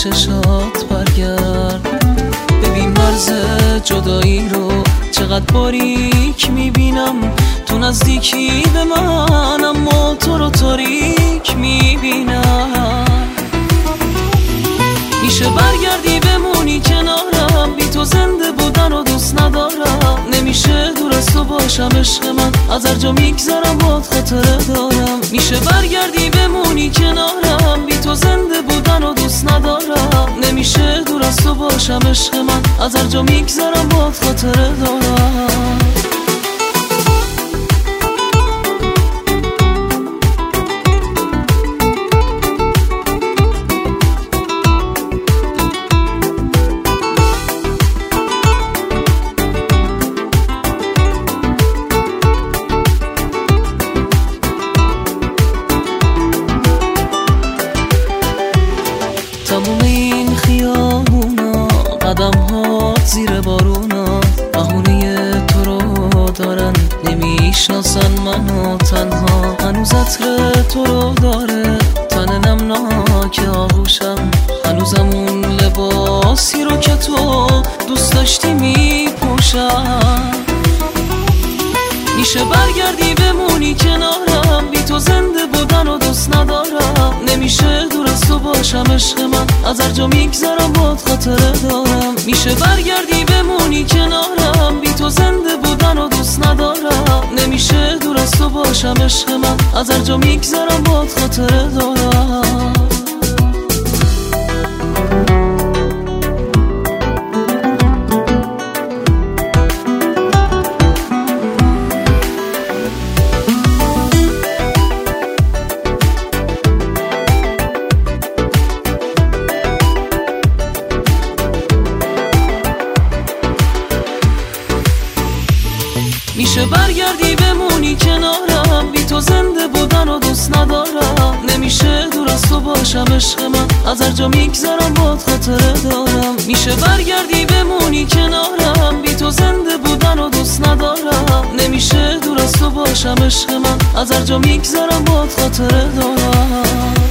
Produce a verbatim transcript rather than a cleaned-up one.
چشات برگرد. ببین مرز جدایی رو چقدر باریک میبینم، تو نزدیکی به من اما تو رو تاریک میبینم. میشه برگردی بمونی کنارم، بی تو زنده بودن و دوست ندارم. نمیشه دور از تو باشم عشق من، از هر جا میگذرم باد خاطره دارم. میشه برگردی بمونی کنارم، بی تو زنده بودن و دوست ندارم. نمیشه دور از تو باشم عشق من، از هر جا میگذرم باد خاطره دارم. تموم این خیابونا، قدم ها زیر بارونا، بهونه تو رو دارن، نمیشناسن منو تنها. هنوز عطر تو رو داره تن نمناک آغوشم، هنوزم اون لباسی رو که تو دوست داشتی میپوشم. میشه برگردی بمونی کنارم، بی تو زنده بودن و دوست ندارم. نمیشه دور از تو باشم عشق من، از هر جا میگذرم باد خاطره دارم. میشه برگردی بمونی کنارم، بی تو زنده بودن و دوست ندارم. نمیشه دور از تو باشم عشق من، از هر جا میگذرم باد خاطره دارم. میشه برگردی بمونی کنارم، بی تو زنده بودن و دوست ندارم. نمیشه دور از تو باشم عشق من، از هر جا میگذرم باد خاطره دارم. میشه برگردی بمونی کنارم، بی تو زنده بودن و دوست ندارم. نمیشه دور از تو باشم عشق من، از هر جا میگذرم باد خاطره دارم.